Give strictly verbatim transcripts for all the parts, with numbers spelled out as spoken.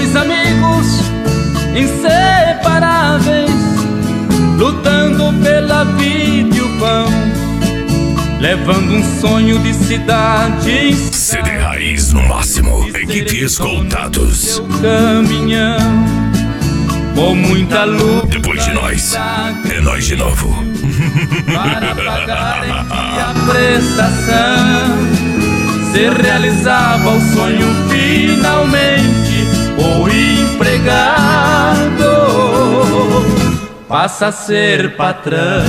Dois amigos inseparáveis, lutando pela vida e o pão, levando um sonho de cidade. C D Raiz no máximo, equipe escoltados. Caminhão, com muita luta. Depois de nós, é nós de novo. Para pagar a prestação, se realizava o sonho finalmente. O empregado passa a ser patrão.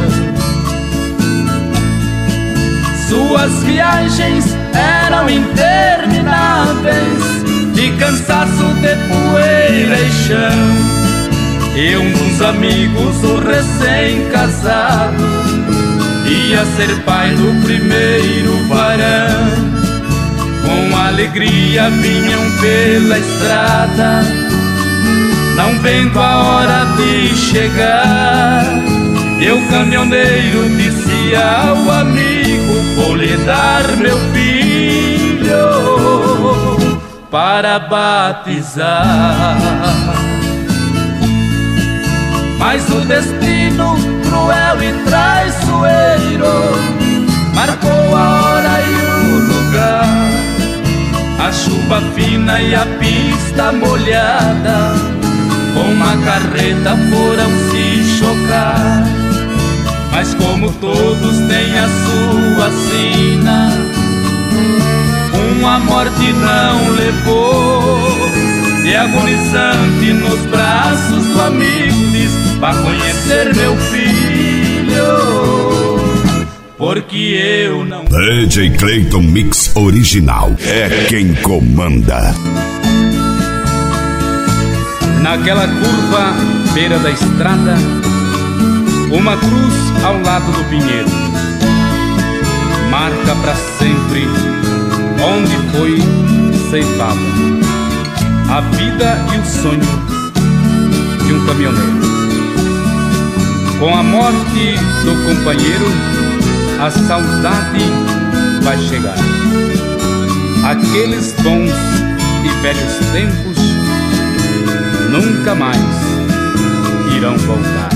Suas viagens eram intermináveis, de cansaço, de poeira e chão. E um dos amigos, o recém-casado, ia ser pai do primeiro varão. Com alegria vinham pela estrada, não vendo a hora de chegar. E o caminhoneiro disse ao amigo: vou lhe dar meu filho para batizar. Mas o destino cruel e traiçoeiro marcou a hora e o lugar. A chuva fina e a pista molhada, com uma carreta foram se chocar. Mas como todos têm a sua sina, uma morte não levou. E agonizante nos braços do amigo diz: vá conhecer meu filho, porque eu não. D J Clayton Mix Original é quem comanda. Naquela curva, beira da estrada, uma cruz ao lado do pinheiro marca pra sempre onde foi ceifada a vida e o sonho de um caminhoneiro. Com a morte do companheiro, a saudade vai chegar. Aqueles bons e velhos tempos nunca mais irão voltar.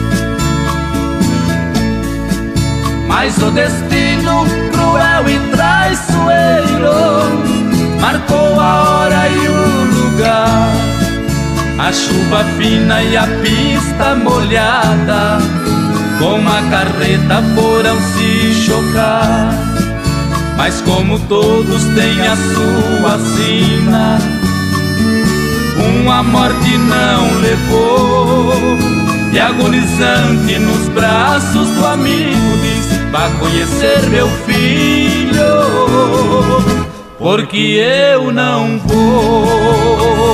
Mas o destino cruel e traiçoeiro marcou a hora e o lugar. A chuva fina e a pista molhada, com a carreta foram se chocar. Mas como todos têm a sua sina, uma morte não levou. E agonizante nos braços do amigo diz: vá conhecer meu filho, porque eu não vou.